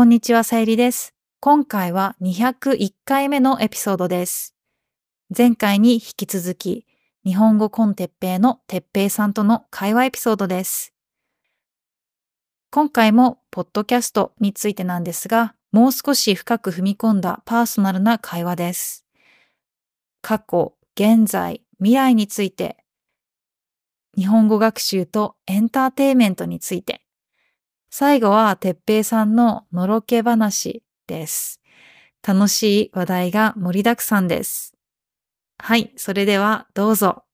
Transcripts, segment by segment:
こんにちは、さゆりです。今回は201回目のエピソードです。前回に引き続き、日本語コンテッペイのてっぺいさんとの会話エピソードです。今回もポッドキャストについてなんですが、もう少し深く踏み込んだパーソナルな会話です。過去、現在、未来について、日本語学習とエンターテイメントについて、最後はてっぺいさんののろけ話です。楽しい話題が盛りだくさんです。はい、それではどうぞ。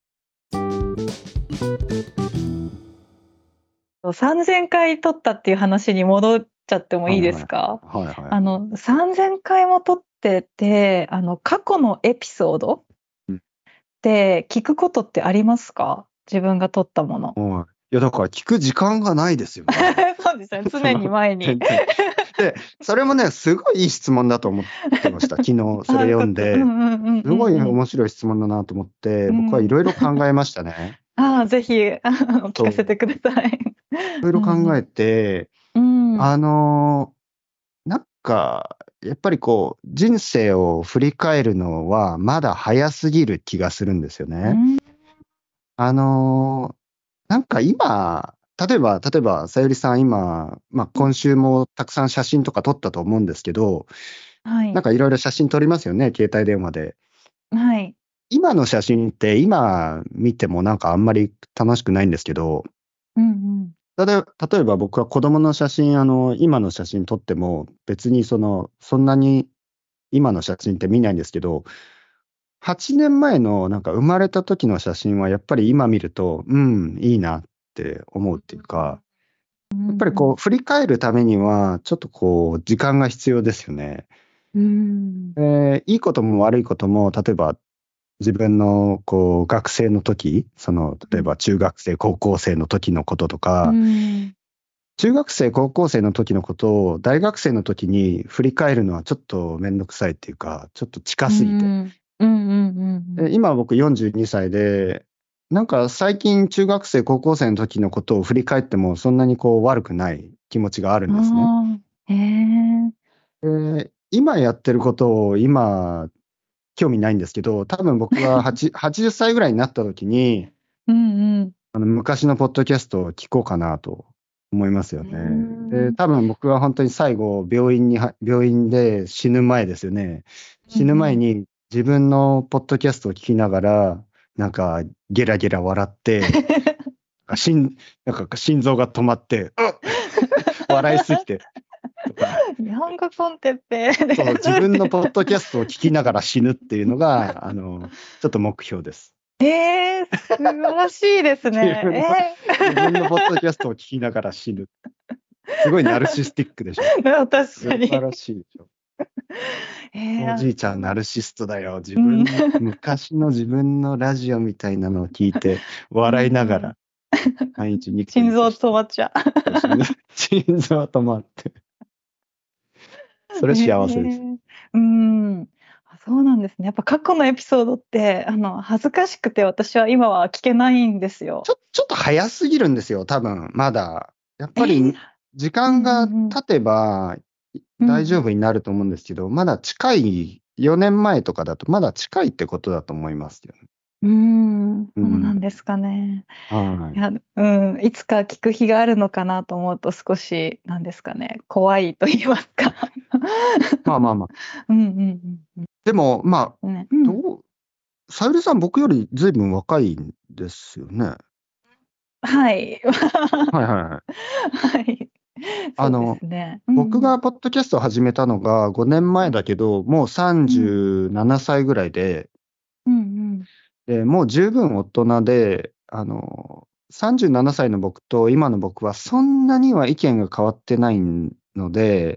3000回撮ったっていう話に戻っちゃってもいいですか？3000回も撮ってて、過去のエピソードって聞くことってありますか？自分が撮ったもの。 いや、だから聞く時間がないですよね。 そうですね、常に前に。 で、それもね、すごいいい質問だと思ってました。昨日それ読んで、すごい面白い質問だなと思って、僕はいろいろ考えましたね。 ぜひ、お聞かせてください。 いろいろ考えて、なんか、やっぱりこう、人生を振り返るのはまだ早すぎる気がするんですよね。なんか今、例えば、さゆりさん今、今週もたくさん写真とか撮ったと思うんですけど、なんかいろいろ写真撮りますよね、携帯電話で。 はい。 今の写真って今見てもなんかあんまり楽しくないんですけど、例えば僕は子供の写真、今の写真撮っても別にそんなに今の写真って見ないんですけど、8年前のなんか生まれた時の写真はやっぱり今見ると、いいなって思うっていうか、やっぱりこう振り返るためにはちょっとこう時間が必要ですよね。いいことも悪いことも、例えば自分のこう学生の時、例えば中学生、高校生の時のこととか、中学生、高校生の時のことを大学生の時に振り返るのはちょっとめんどくさいっていうか、ちょっと近すぎて。今僕42歳で、なんか最近中学生、高校生の時のことを振り返ってもそんなにこう悪くない気持ちがあるんですね。今やってることを今興味ないんですけど、多分僕が80歳ぐらいになった時に、昔のポッドキャストを聞こうかなと思いますよね。で、多分僕は本当に最後病院で死ぬ前ですよね。死ぬ前に自分のポッドキャストを聞きながら、なんかゲラゲラ笑って、なんか心臓が止まって、笑いすぎて。 日本語コンテッペイ。 そう、自分のポッドキャストを聞きながら死ぬっていうのが、ちょっと目標です。 素晴らしいですね。 自分のポッドキャストを聞きながら死ぬ。すごいナルシスティックでしょ。 確かに。 素晴らしいでしょ。おじいちゃんナルシストだよ。昔の自分のラジオみたいなのを聞いて、笑いながら、毎日ニコニコして心臓止まっちゃう。 心臓止まって。それ幸せです。 そうなんですね。やっぱ過去のエピソードって、恥ずかしくて私は今は聞けないんですよ。 ちょっと早すぎるんですよ、多分、まだ。やっぱり、時間が経てば大丈夫になると思うんですけど、まだ近い、4年前とかだとまだ近いってことだと思いますよね。 そうなんですかね。いつか聞く日があるのかなと思うと少し、なんですかね、怖いと言いますか。 でも、さゆりさん、僕よりずいぶん若いんですよね。 はい。 はい。僕がポッドキャストを始めたのが5年前だけど、もう37歳ぐらいで、もう十分大人で、37歳の僕と今の僕はそんなには意見が変わってないので、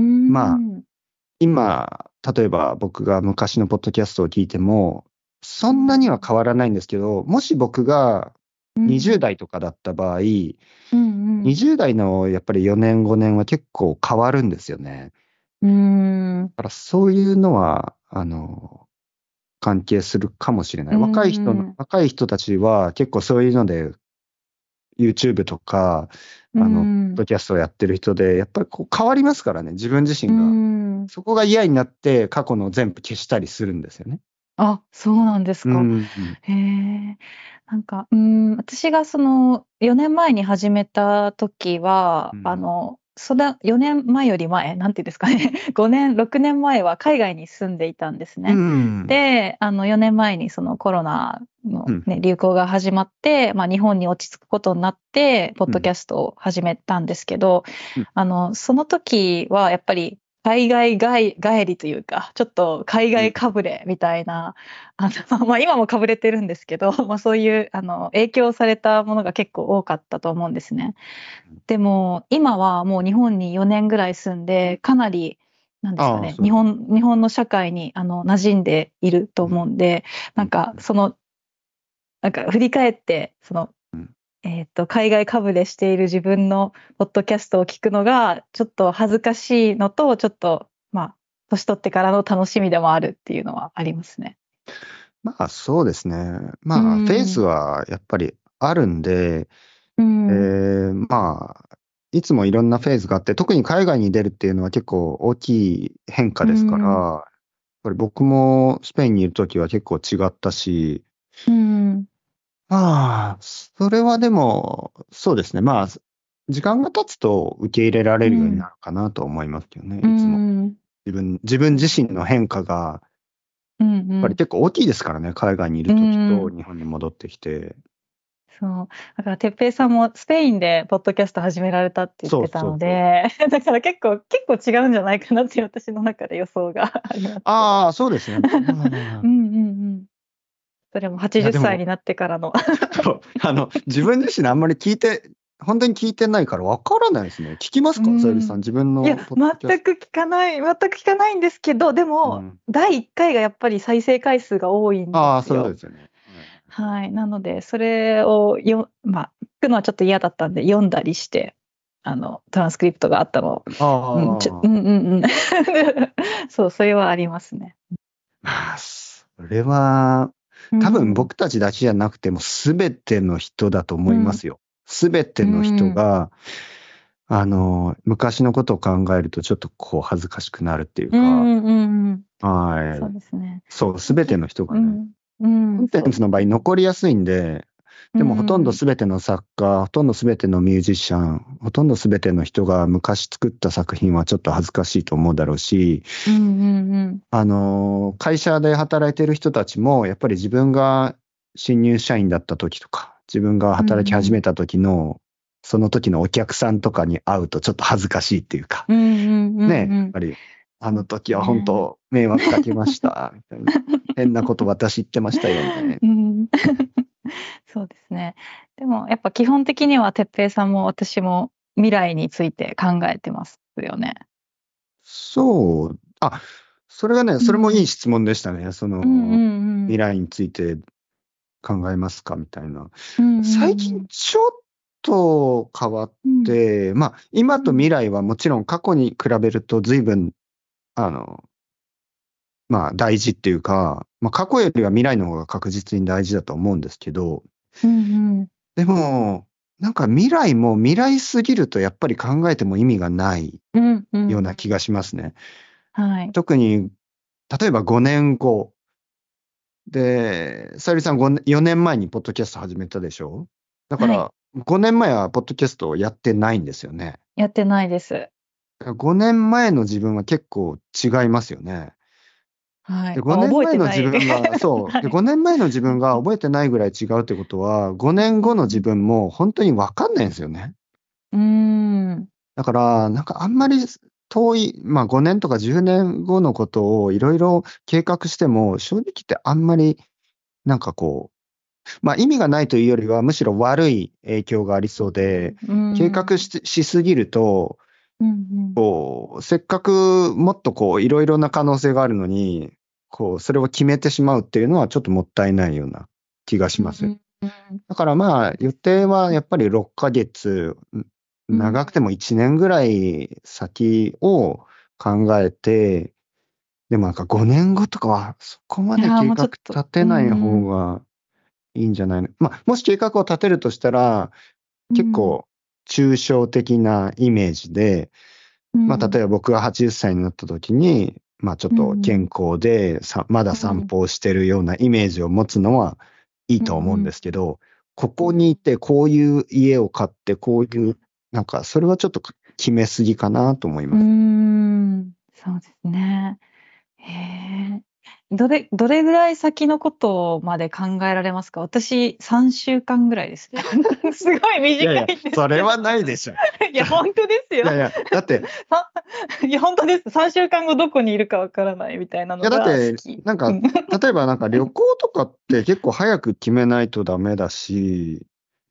今、例えば僕が昔のポッドキャストを聞いても、そんなには変わらないんですけど、もし僕が20代とかだった場合、20代のやっぱり4年5年は結構変わるんですよね。だからそういうのは、関係するかもしれない。若い人たちは結構そういうので、YouTube とか、 ポッドキャストをやってる人で、やっぱりこう変わりますからね、自分自身が。そこが嫌になって過去の全部消したりするんですよね。 あ、そうなんですか。へえ。なんか、私がその4年前に始めた時は、4年前より前、なんていうんですかね、5年、6年前は海外に住んでいたんですね。で、4年前にそのコロナのね、流行が始まって、日本に落ち着くことになって、ポッドキャストを始めたんですけど、その時はやっぱり海外帰りというか、ちょっと海外かぶれみたいな、今もかぶれてるんですけど、そういう、影響されたものが結構多かったと思うんですね。でも、今はもう日本に4年ぐらい住んで、かなり、なんですかね、日本の社会に、馴染んでいると思うんで、なんか振り返って、海外かぶれしている自分のポッドキャストを聞くのが、ちょっと恥ずかしいのと、ちょっと、年取ってからの楽しみでもあるっていうのはありますね。 そうですね。フェーズはやっぱりあるんで、いつもいろんなフェーズがあって、特に海外に出るっていうのは結構大きい変化ですから、やっぱり僕もスペインにいるときは結構違ったし、それはでも、そうですね。時間が経つと受け入れられるようになるかなと思いますけどね。いつも。自分自身の変化が、やっぱり結構大きいですからね。海外にいるときと日本に戻ってきて。 そう。だから、てっぺいさんもスペインでポッドキャスト始められたって言ってたので、だから結構違うんじゃないかなっていう私の中で予想があります。 そうですね。 それも80歳になってからの。 自分自身あんまり本当に聞いてないから分からないですね。聞きますか、さゆりさん、自分のポッドキャスト。 全く聞かないんですけど、でも、第1回がやっぱり再生回数が多いんですよ。 そうですよね。 はい。なので、それを聞くのはちょっと嫌だったんで、読んだりして、トランスクリプトがあったのを。そう、それはありますね。 それは、多分僕たちだけじゃなくても全ての人だと思いますよ。全ての人が、昔のことを考えるとちょっとこう恥ずかしくなるっていうか、 そうですね。 そう、全ての人がね。コンテンツの場合残りやすいんで、でもほとんど全ての作家、ほとんど全てのミュージシャン、ほとんど全ての人が昔作った作品はちょっと恥ずかしいと思うだろうし、会社で働いてる人たちも、やっぱり自分が新入社員だった時とか、自分が働き始めた時の、その時のお客さんとかに会うとちょっと恥ずかしいっていうか、ね、やっぱり、あの時は本当迷惑かけました、みたいな。変なこと私言ってましたよね。 そうですね。でもやっぱ基本的にはてっぺいさんも私も未来について考えてますよね。 そう。それがね、それもいい質問でしたね。未来について考えますかみたいな。最近ちょっと変わって、今と未来はもちろん過去に比べると随分、大事っていうか、過去よりは未来の方が確実に大事だと思うんですけど、でも、なんか未来も未来すぎるとやっぱり考えても意味がないような気がしますね。特に、例えば5年後。で、さゆりさん4年前にポッドキャスト始めたでしょ？だから、5年前はポッドキャストをやってないんですよね。 やってないです。 5年前の自分は結構違いますよね。で5年前の自分が、で5年前の自分が覚えてないぐらい違うってことは、5年後の自分も本当に分かんないんですよね。だから、なんかあんまり遠い、5年とか10年後のことをいろいろ計画しても、正直言ってあんまり、なんかこう、意味がないというよりは、むしろ悪い影響がありそうで、計画しすぎると、せっかくもっといろいろな可能性があるのに、それを決めてしまうっていうのはちょっともったいないような気がします。だから予定はやっぱり6ヶ月、長くても1年ぐらい先を考えて、でもなんか5年後とかはそこまで計画立てない方がいいんじゃないの。もし計画を立てるとしたら、結構抽象的なイメージで、まあ、例えば僕が80歳になった時に、まあ、ちょっと健康でまだ散歩をしてるようなイメージを持つのはいいと思うんですけど、ここにいてこういう家を買ってこういう、なんかそれはちょっと決めすぎかなと思います。 そうですね。へえ。どれぐらい先のことまで考えられますか？私、3週間ぐらいですね。すごい短いんですけど。いやいや、 それはないでしょ。 いや、本当ですよ。 いやいや、だって。 いや、本当です。3週間後どこにいるかわからないみたいなのが好き。いや、だって、 なんか、例えばなんか旅行とかって結構早く決めないとダメだし。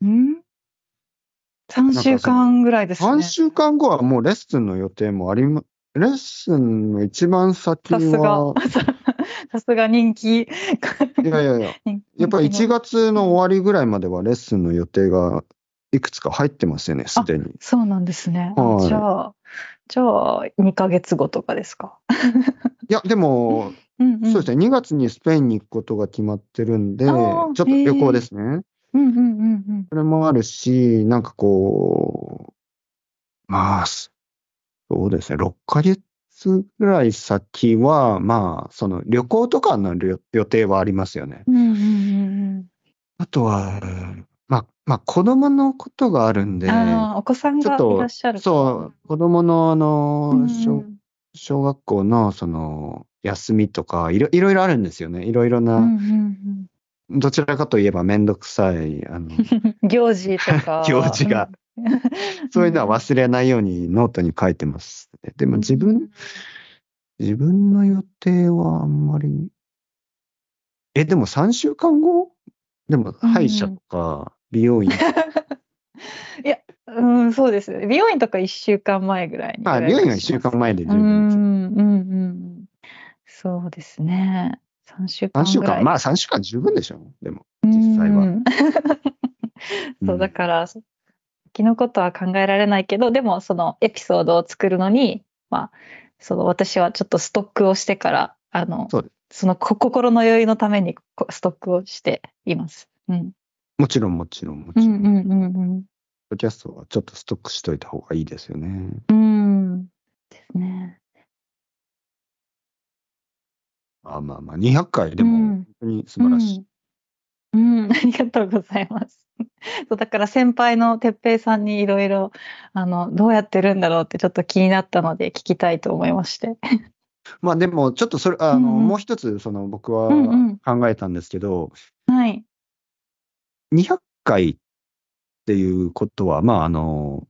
3週間ぐらいですね。 3週間後はもうレッスンの予定もレッスンの一番先は。 さすが人気。 いやいやいや。やっぱり1月の終わりぐらいまではレッスンの予定がいくつか入ってますよね、すでに。 そうなんですね。じゃあ、2ヶ月後とかですか？ いや、でも、そうですね、2月にスペインに行くことが決まってるんで、ちょっと旅行ですね。それもあるし、なんかこう、まあ、そうですね、6ヶ月ぐらい先は、まあ、その旅行とかの予定はありますよね。あとは、まあ、子供のことがあるんで、 お子さんがいらっしゃる。 そう、子供の小学校のその休みとかいろいろあるんですよね。いろいろな、どちらかといえばめんどくさい行事とか行事が、そういうのは忘れないようにノートに書いてます。でも自分の予定はあんまり。でも3週間後でも歯医者とか美容院。 いや、そうです。美容院とか1週間前ぐらいに。 美容院は1週間前で十分。 そうですね。3週間ぐらい。 まあ3週間十分でしょ。でも、実際は。 そう、だから、先のことは考えられないけど、でもそのエピソードを作るのに、まあ、私はちょっとストックをしてから、その心の余裕のためにストックをしています。 もちろん。ポッドキャストはちょっとストックしといた方がいいですよね。 ですね。 まあ、200回でも本当に素晴らしい。 ありがとうございます。そう、だから先輩の哲平さんにいろいろ、どうやってるんだろうってちょっと気になったので聞きたいと思いまして。 まあでも、ちょっとそれ、もう一つ、僕は考えたんですけど、 はい。 200回っていうことは、まあ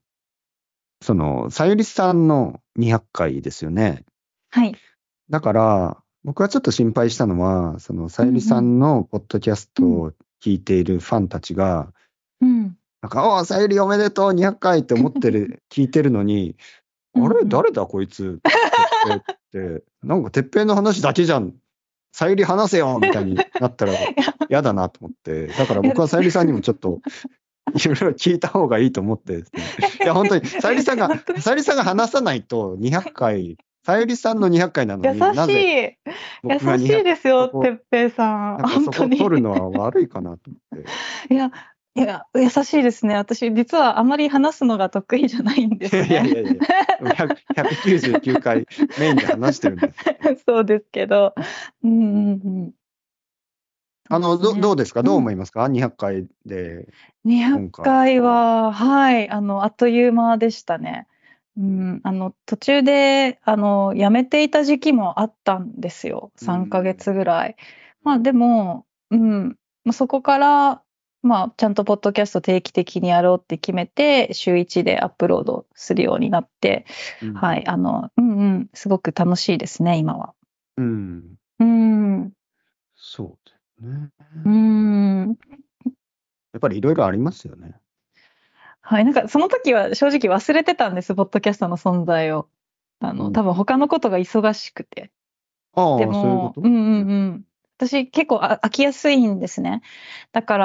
さゆりさんの200回ですよね。 はい。 だから、僕はちょっと心配したのは、さゆりさんのポッドキャストを聞いているファンたちが、なんか、さゆりおめでとう200回って思って聞いてるのに、あれ誰だこいつって、なんかてっぺいの話だけじゃん。さゆり話せよみたいになったら嫌だなと思って、だから僕はさゆりさんにもちょっと、いろいろ聞いた方がいいと思ってですね。いや、本当に、さゆりさんが話さないと200回、さゆりさんの200回なのに、なぜ優しいですよ、てっぺいさん。 なんかそこ取るのは悪いかなと思って。 いや、優しいですね。私、実はあまり話すのが得意じゃないんですね。 いや。199回メインで話してるんです。 そうですけど。 どうですか？どう思いますか？200回で。 200回は、はい、あっという間でしたね。途中で、辞めていた時期もあったんですよ。3ヶ月ぐらい。まあでも、そこから、ちゃんとポッドキャスト定期的にやろうって決めて、週1でアップロードするようになって、はい、すごく楽しいですね、今は。 そうですね。やっぱりいろいろありますよね。 はい、なんかその時は正直忘れてたんです、ポッドキャストの存在を。多分他のことが忙しくて。 でも、 私結構飽きやすいんですね。だから、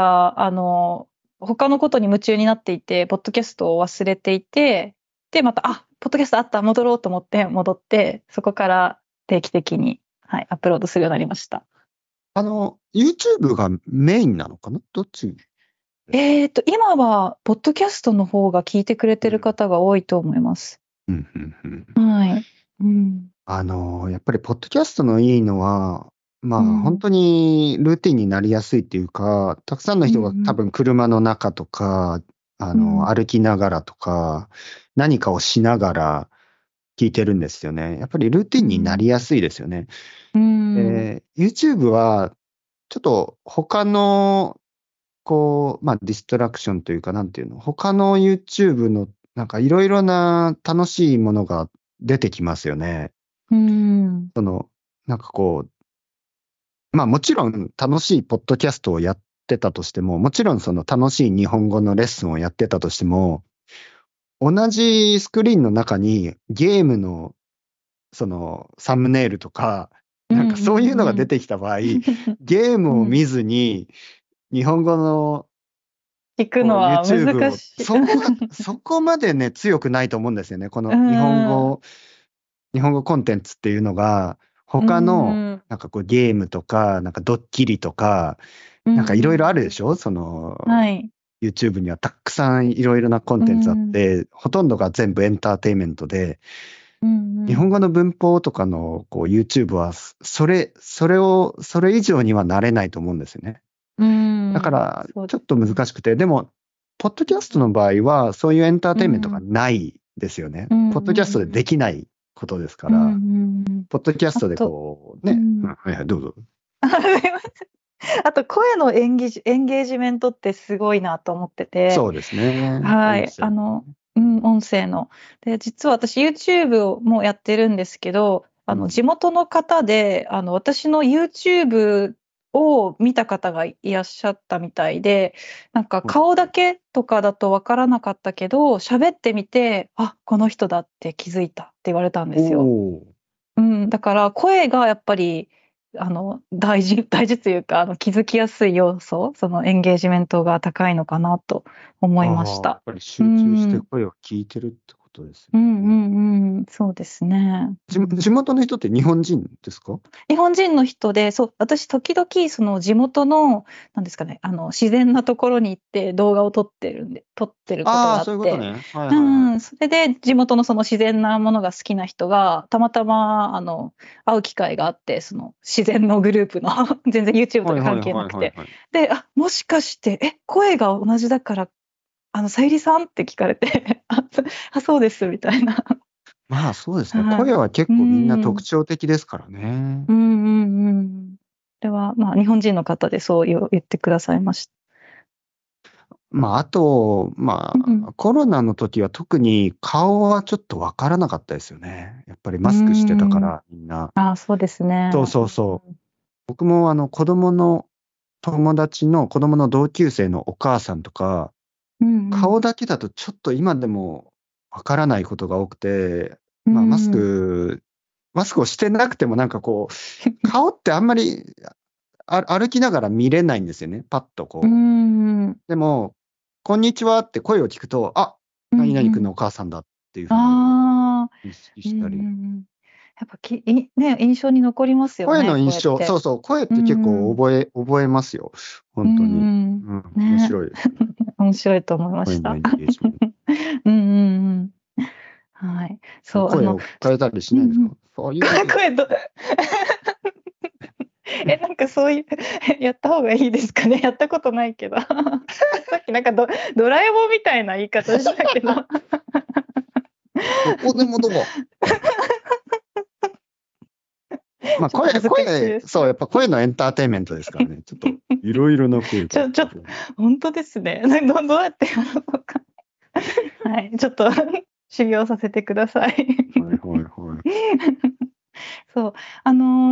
他のことに夢中になっていて、ポッドキャストを忘れていて、で、また、ポッドキャストあった、戻ろうと思って戻って、そこから定期的に、はい、アップロードするようになりました。 YouTube がメインなのかな？どっち？ 今は、ポッドキャストの方が聞いてくれてる方が多いと思います。はい。 やっぱり、ポッドキャストのいいのは、本当にルーティンになりやすいっていうか、たくさんの人が多分車の中とか、歩きながらとか、何かをしながら聞いてるんですよね。やっぱりルーティンになりやすいですよね。YouTube は、ちょっと他の、ディストラクションというか、なんていうの、他の YouTube の、なんかいろいろな楽しいものが出てきますよね。なんかもちろん楽しいポッドキャストをやってたとしても、もちろんその楽しい日本語のレッスンをやってたとしても、同じスクリーンの中にゲームのそのサムネイルとか、なんかそういうのが出てきた場合、ゲームを見ずに日本語の聞くのは難しい。 そこまでね、強くないと思うんですよね。この日本語コンテンツっていうのが、他の、なんかゲームとか、なんかドッキリとか、なんかいろいろあるでしょ？YouTube にはたくさんいろいろなコンテンツあって、ほとんどが全部エンターテインメントで、日本語の文法とかのYouTube は、それ以上にはなれないと思うんですよね。だから、ちょっと難しくて、でも、ポッドキャストの場合は、そういうエンターテインメントがないですよね。ポッドキャストでできないことですから、ポッドキャストではいはい、どうぞ。 あと、声のエンゲージメントってすごいなと思ってて。 そうですね。 はい。音声の。で、実は私 YouTube もやってるんですけど、地元の方で、私の YouTube を見た方がいらっしゃったみたいで、なんか顔だけとかだとわからなかったけど、喋ってみて、あ、この人だって気づいたって言われたんですよ。だから声がやっぱり、大事というか、気づきやすい要素、そのエンゲージメントが高いのかなと思いました。 やっぱり集中して声を聞いてるってことですね。 そうですね。 地元の人って日本人ですか？ 日本人の人で、そう、私時々その地元の、なんですかね、自然なところに行って動画を撮ってることがあって。 そういうことね。 それで地元のその自然なものが好きな人が、たまたま、会う機会があって、その自然のグループの、全然 YouTube とか関係なくて。で、もしかして、声が同じだから、さゆりさんって聞かれて、そうです、みたいな。 そうですね。声は結構みんな特徴的ですからね。 これは、日本人の方でそう言ってくださいました。 あと、コロナの時は特に顔はちょっとわからなかったですよね。やっぱりマスクしてたから、みんな。 そうですね。 そう。僕も子供の同級生のお母さんとか、顔だけだとちょっと今でもわからないことが多くて、マスクをしてなくてもなんか顔ってあんまり歩きながら見れないんですよね。パッとでも、こんにちはって声を聞くと、何々くんのお母さんだっていうふうに意識したり。 やっぱ印象に残りますよね。 声の印象、そう、声って結構覚えますよ。本当に。面白い。 面白いと思いました。はい。そう。 声を変えたりしないんですか？そういう。 なんかそういう、やった方がいいですかね。やったことないけど。さっきなんかドラえもんみたいな言い方したけど。 どこでもどこ。そう、やっぱ声のエンターテインメントですからね。ちょっといろいろな声が。 本当ですね。どうやってやるのか。はい、ちょっと修行させてください。そう。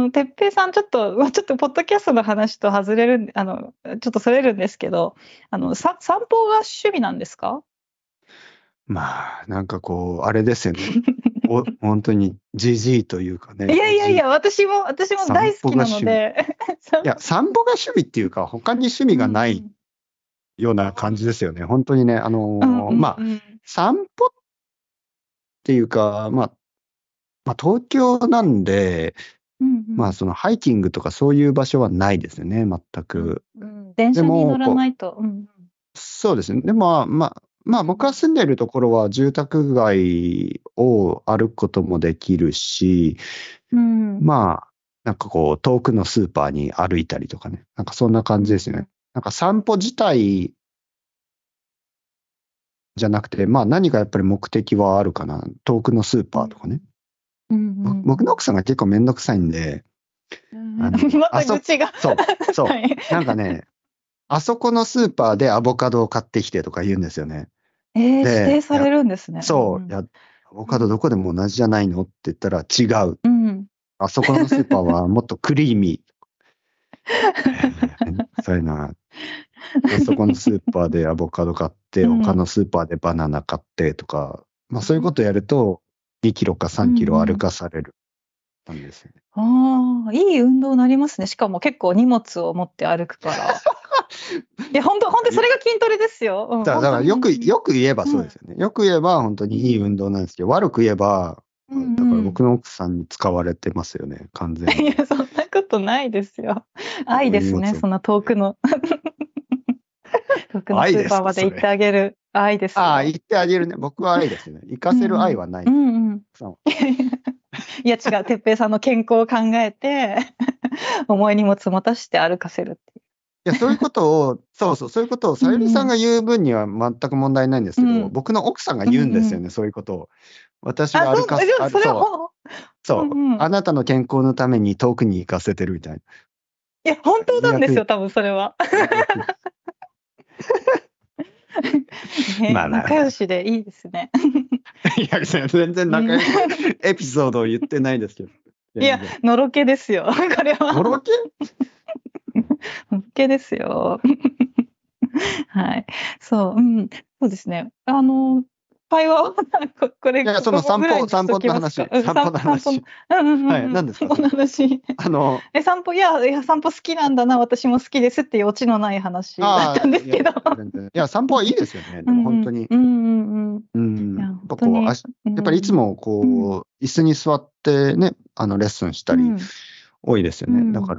てっぺいさん、ちょっとポッドキャストの話と外れるちょっとそれるんですけど、散歩が趣味なんですか？ なんかあれですよね。本当にじじいというかね。 いや、私も大好きなので。 いや、散歩が趣味っていうか、他に趣味がないような感じですよね。本当にね、散歩っていうか、東京なんで、そのハイキングとかそういう場所はないですよね、全く。 電車に乗らないと。 そうですね。でも、僕が住んでいるところは住宅街を歩くこともできるし、なんかこう、遠くのスーパーに歩いたりとかね。なんかそんな感じですね。なんか散歩自体じゃなくて、何かやっぱり目的はあるかな。遠くのスーパーとかね。僕の奥さんが結構めんどくさいんで、 また愚痴が。 そう。なんかね、あそこのスーパーでアボカドを買ってきてとか言うんですよね。 指定されるんですね。 アボカドどこでも同じじゃないのって言ったら違う。あそこのスーパーはもっとクリーミー。そういうな。そこのスーパーでアボカド買って、他のスーパーでバナナ買ってとか、そういうことやると、2キロか3キロ歩かされる。なんですよね。 いい運動になりますね。しかも結構荷物を持って歩くから。いや、本当それが筋トレですよ。 だからよく言えばそうですよね。よく言えば本当にいい運動なんですけど、悪く言えば、だから僕の奥さんに使われてますよね、完全に。 いや、そんなことないですよ。愛ですね、そんな遠くの。遠くのスーパーまで行ってあげる愛ですよ。 行ってあげるね。僕は愛ですね。行かせる愛はない。 いや違う、哲平さんの健康を考えて、重い荷物持たして歩かせるっていう。 いや、そういうことを、そういうことを、さゆりさんが言う分には全く問題ないんですけど、僕の奥さんが言うんですよね、そういうことを。私が歩かせ、そう、あなたの健康のために遠くに行かせてるみたいな。 いや、本当なんですよ、多分それは。仲良しでいいですね。 いや、全然仲良しエピソードを言ってないですけど。 いや、のろけですよ、これは。 のろけのろけですよ。はい。そうですね。会話は、これ、 いや、その散歩の話。はい、何ですか？ 散歩の話。散歩、いや、散歩好きなんだな、私も好きですっていうオチのない話だったんですけど。 いや、散歩はいいですよね、でも本当に。やっぱりいつもこう、椅子に座ってね、レッスンしたり多いですよね。だから、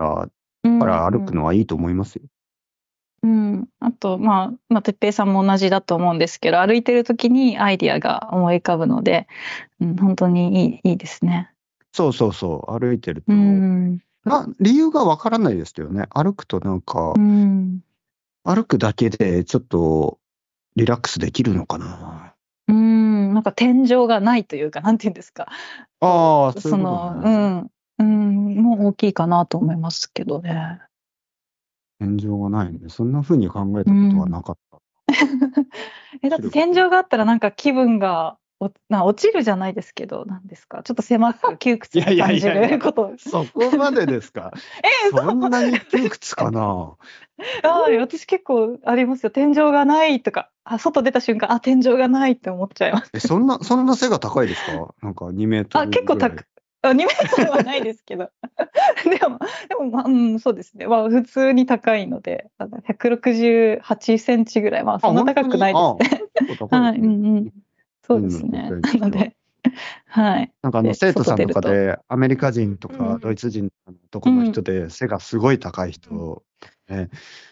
歩くのはいいと思いますよ。 あと、哲平さんも同じだと思うんですけど、歩いてる時にアイディアが思い浮かぶので、本当にいいですね。 そう、歩いてると。理由がわからないですけどね。歩くとなんか、歩くだけでちょっとリラックスできるのかな。 なんか天井がないというか、なんていうんですか。 そういうことね。 もう大きいかなと思いますけどね。 天井がないね。そんな風に考えたことはなかった。 だって天井があったらなんか気分が落ちるじゃないですけど、なんですか。ちょっと狭く窮屈に感じること。 そこまでですか。そんなに窮屈かな。 私結構ありますよ。天井がないとか、外出た瞬間、天井がないって思っちゃいます。 そんな背が高いですか？なんか2メートルぐらい。 結構2メートルはないですけど。でもそうですね。普通に高いので、168センチぐらい。そんな高くないですね。はい。そうですね。なので、はい。 なんか生徒さんとかで、アメリカ人とかドイツ人の男の人で背がすごい高い人、やっ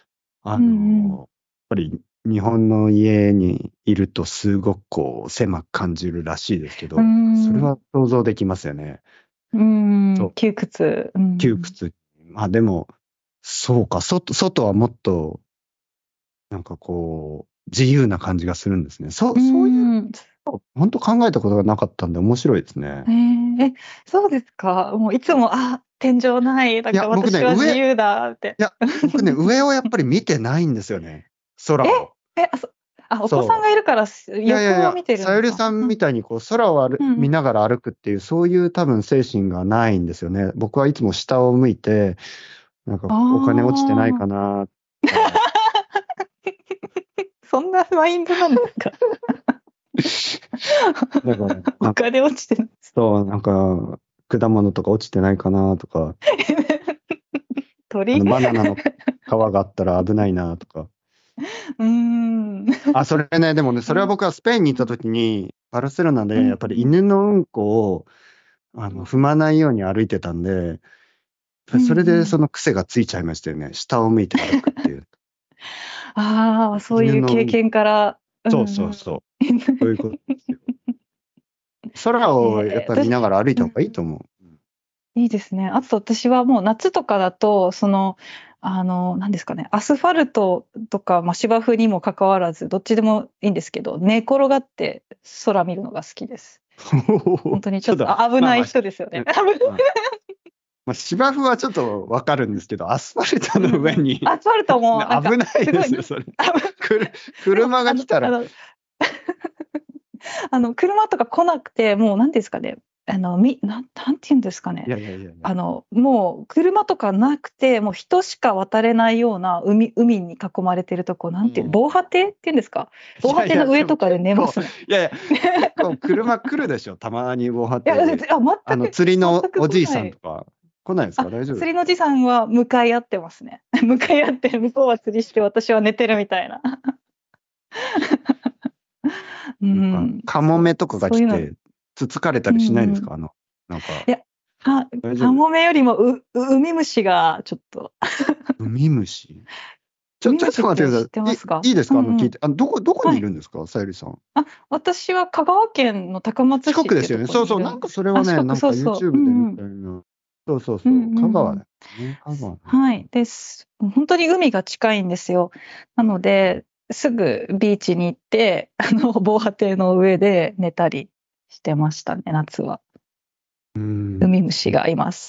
ぱり日本の家にいるとすごくこう狭く感じるらしいですけど、それは想像できますよね。 窮屈。 窮屈。でも、そうか、外はもっと、なんかこう、自由な感じがするんですね。そういう、本当考えたことがなかったんで面白いですね。 そうですか。もういつも、天井ない。だから私は自由だって。 いや、僕ね、上をやっぱり見てないんですよね。空を。 お子さんがいるから横を見てるんですか？ さゆりさんみたいにこう空を見ながら歩くっていう、そういう多分精神がないんですよね。僕はいつも下を向いて、なんかお金落ちてないかな。 そんなマインドなんですか？だからお金落ちてない。 そう、なんか果物とか落ちてないかなとか。バナナの皮があったら危ないなとか。それね、でもね、それは僕はスペインに行った時に、バルセロナでやっぱり犬のうんこを踏まないように歩いてたんで、それでその癖がついちゃいましたよね。下を向いて歩くっていう。 ああ、そういう経験から。 そうそうそう。そういうことですよ。空をやっぱり見ながら歩いた方がいいと思う。 いいですね。あと私はもう夏とかだと、何ですかね、アスファルトとか、芝生にもかかわらず、どっちでもいいんですけど、寝転がって空見るのが好きです。本当にちょっと危ない人ですよね。 芝生はちょっとわかるんですけど、アスファルトの上に。 アスファルトも危ないですよ、それ。車が来たら。 車とか来なくて、もう何ですかね。なんて言うんですかね。もう車とかなくて、もう人しか渡れないような海に囲まれてるとこ、なんていう、防波堤っていうんですか。防波堤の上とかで寝ますね。 結構車来るでしょ、たまに防波堤。 全く。 釣りのおじいさんとか。来ないですか？大丈夫？ 釣りのおじさんは向かい合ってますね。向かい合って、向こうは釣りして、私は寝てるみたいな。 カモメとかが来て、つつかれたりしないですか？なんか。 いや、カモメよりもウミムシがちょっと。 ウミムシ？ちょっと待ってください。いいですか？聞いて。どこにいるんですか？さゆりさん。 私は香川県の高松市近くですよね。そうそう。なんかそれはね、なんか YouTube で見たような。そうそうそう。香川だよね。 はい。です。本当に海が近いんですよ。なので、すぐビーチに行って、防波堤の上で寝たりしてましたね、夏は。ウミムシがいます。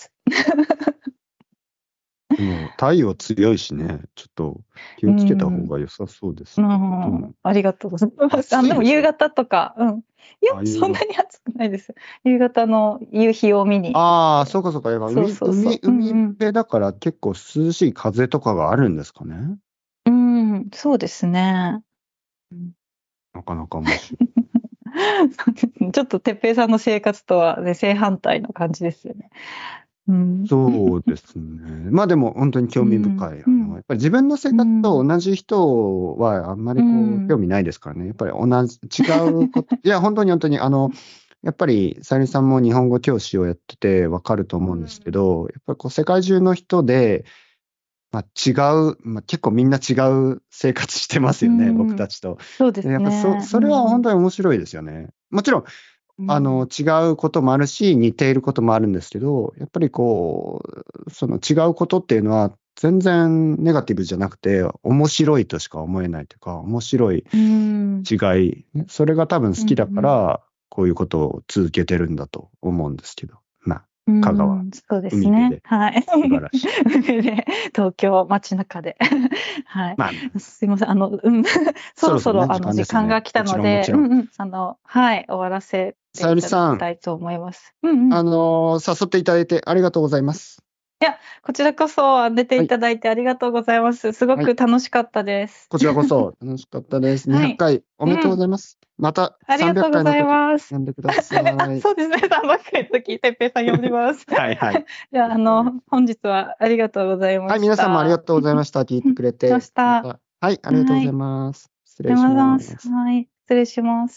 でも太陽強いしね、ちょっと気をつけた方が良さそうです。 ありがとうございます。でも夕方とか、いや、そんなに暑くないです。夕方の夕日を見に。 ああ、そうかそうか。海辺だから結構涼しい風とかがあるんですかね。 そうですね。 なかなか面白い。ちょっと哲平さんの生活とはね、正反対の感じですよね。 そうですね。でも本当に興味深い。やっぱり自分の生活と同じ人はあんまり興味ないですからね。やっぱり違うこと。いや、本当にやっぱりさゆりさんも日本語教師をやっててわかると思うんですけど、やっぱり世界中の人で、結構みんな違う生活してますよね、僕たちと。 そうですね。 やっぱそれは本当に面白いですよね。もちろん、違うこともあるし、似ていることもあるんですけど、やっぱりその違うことっていうのは、全然ネガティブじゃなくて、面白いとしか思えないというか、面白い違い。それが多分好きだから、こういうことを続けてるんだと思うんですけど。香川。 そうですね。はい。 素晴らしい。 東京街中で。はい。すいません。そろそろ時間が来たので、はい、終わらせていただきたいと思います。 誘っていただいてありがとうございます。 いや、こちらこそ出ていただいてありがとうございます。すごく楽しかったです。 こちらこそ楽しかったです。200回おめでとうございます。また300回の時呼んでください。 そうですね。300回の時、てっぺいさん呼んでます。 はいはい。 じゃあ、本日はありがとうございました。 はい、皆さんもありがとうございました。聞いてくれて。 はい、 ありがとうございます。失礼します。 はい、失礼します。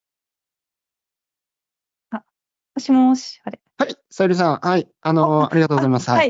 もしもし、あれ。 はい、さゆりさん。はい、ありがとうございます。はい。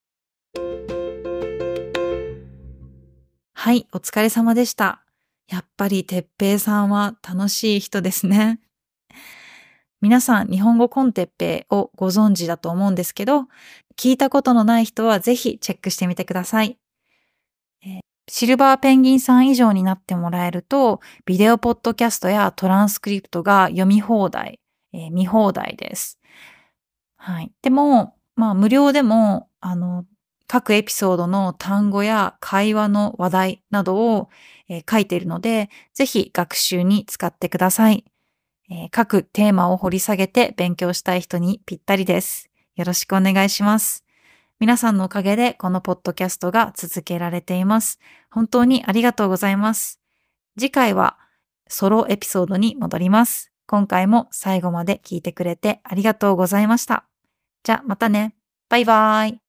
はい、お疲れ様でした。やっぱりてっぺいさんは楽しい人ですね。皆さん、日本語コンテッペイをご存知だと思うんですけど、聞いたことのない人はぜひチェックしてみてください。シルバーペンギンさん以上になってもらえると、ビデオポッドキャストやトランスクリプトが読み放題、見放題です。はい。でも、無料でも、各エピソードの単語や会話の話題などを、書いているので、ぜひ学習に使ってください。各テーマを掘り下げて勉強したい人にぴったりです。よろしくお願いします。皆さんのおかげでこのポッドキャストが続けられています。本当にありがとうございます。次回はソロエピソードに戻ります。今回も最後まで聞いてくれてありがとうございました。じゃあまたね。バイバーイ。